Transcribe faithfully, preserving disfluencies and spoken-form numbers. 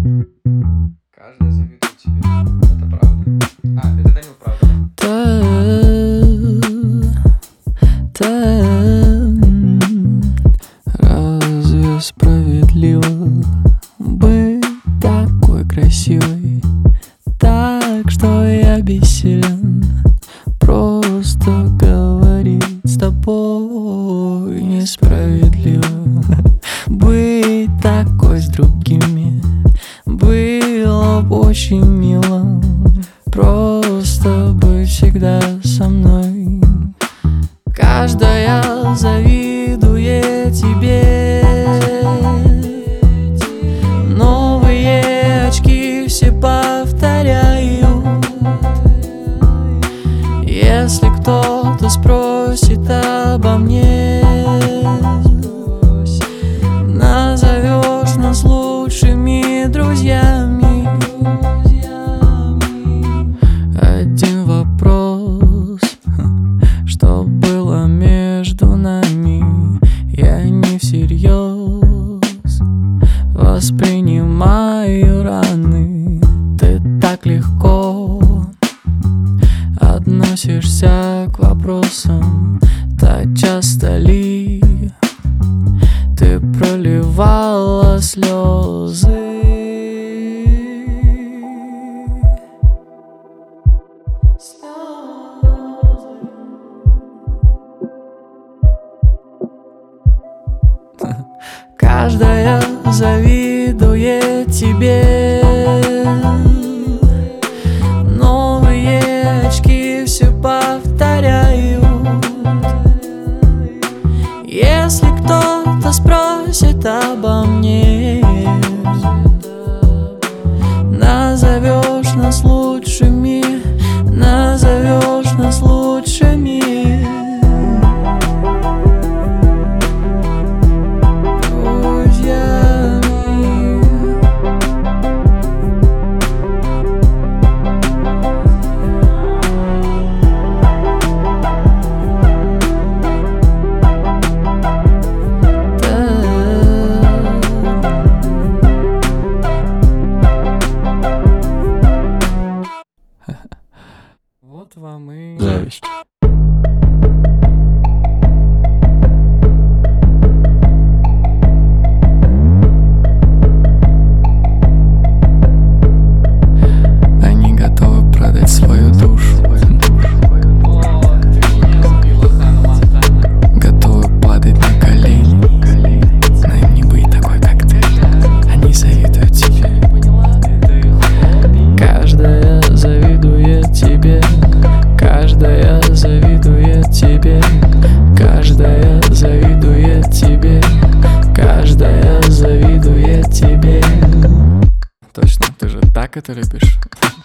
Каждый завидует тебе. Это правда. А, это Данил, правда. Разве справедливо быть такой красивой? Так что я бессилен просто говорить с тобой. Несправедливо быть такой с другими. Было б очень мило просто быть всегда со мной. Каждая завидует тебе. Новые очки все повторяют. Если кто-то спросит обо мне, назовешь нас лучшими друзьями. Один вопрос: что было между нами? Я не всерьез воспринимаю раны. Ты так легко относишься к вопросам. Так часто ли ты проливала слезы? Каждая завидует тебе. Новые очки все повторяют. Если кто-то спросит обо мне, назовешь нас лучшими. Назовешь нас лучшими Вот вам и зависть. Они готовы продать свою душу, готовы падать на колени, но им не быть такой, как ты. Они завидуют тебе. Каждая завидует тебе. Каждая завидует тебе. Каждая завидует тебе. Каждая завидует тебе. Точно, ты же так это любишь.